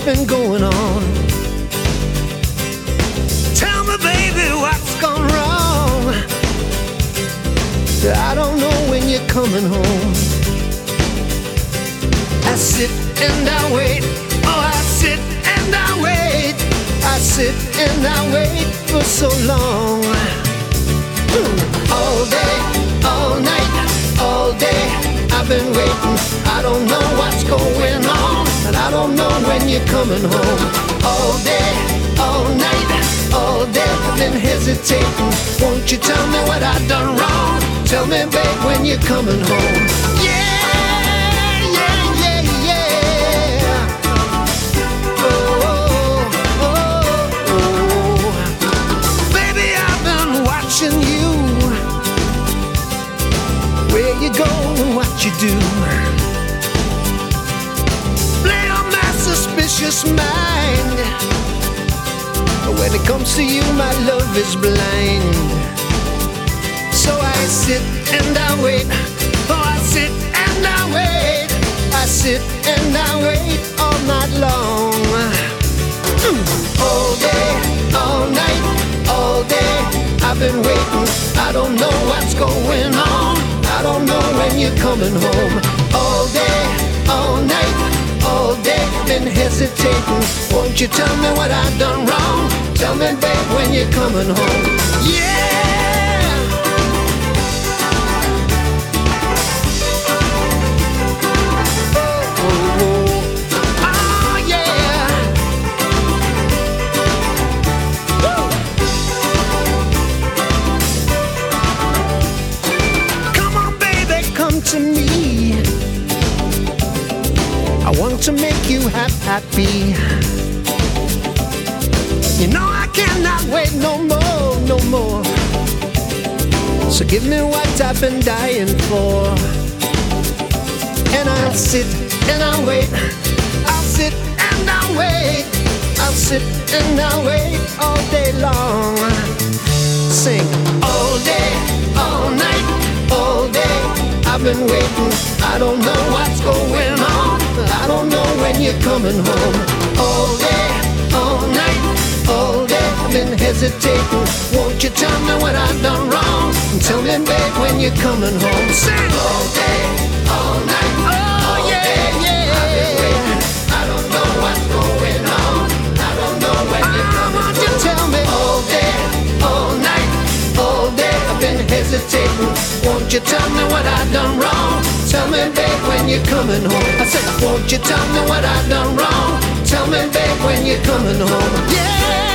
been going on? Tell me, baby, what's gone wrong? I don't know when you're coming home. I sit and I wait. Oh, I sit and I wait. I sit and I wait for so long. All day, all night, all day I've been waiting. I don't know what's going on, and I don't know when you're coming home. All day, all night, all day I've been hesitating. Won't you tell me what I've done wrong? Tell me, babe, when you're coming home. Yeah, yeah, yeah, yeah. Oh, oh, oh, oh. Baby, I've been watching you. Where you go and what you do. Play on my suspicious mind. But when it comes to you, my love is blind. So I sit and I wait. Oh, I sit and I wait. I sit and I wait all night long. All day, all night, all day I've been waiting. I don't know what's going on. I don't know when you're coming home. All day, all night, all day been hesitating. Won't you tell me what I've done wrong? Tell me, babe, when you're coming home. Yeah. Oh, oh, oh. Oh, yeah. Woo. Come on, baby, come to me. I want to make you happy. You know I cannot wait no more, no more. So give me what I've been dying for. And I'll sit and I'll wait. I'll sit and I'll wait. I'll sit and I'll wait all day long. Sing all day, all night, all day I've been waiting. I don't know what's going on. I don't know when you're coming home. All day, all night, all day I've been hesitating. Won't you tell me what I've done wrong? Tell me, babe, when you're coming home. Sing all day, all night, all yeah, yeah. I've been waiting. I don't know what's going on. I don't know when you're coming home. Won't you tell me? All day, all night, all day I've been hesitating. Won't you tell me what I've done wrong? Tell me, babe, when you're coming home. I said, won't you tell me what I've done wrong? Tell me, babe, when you're coming home. Yeah.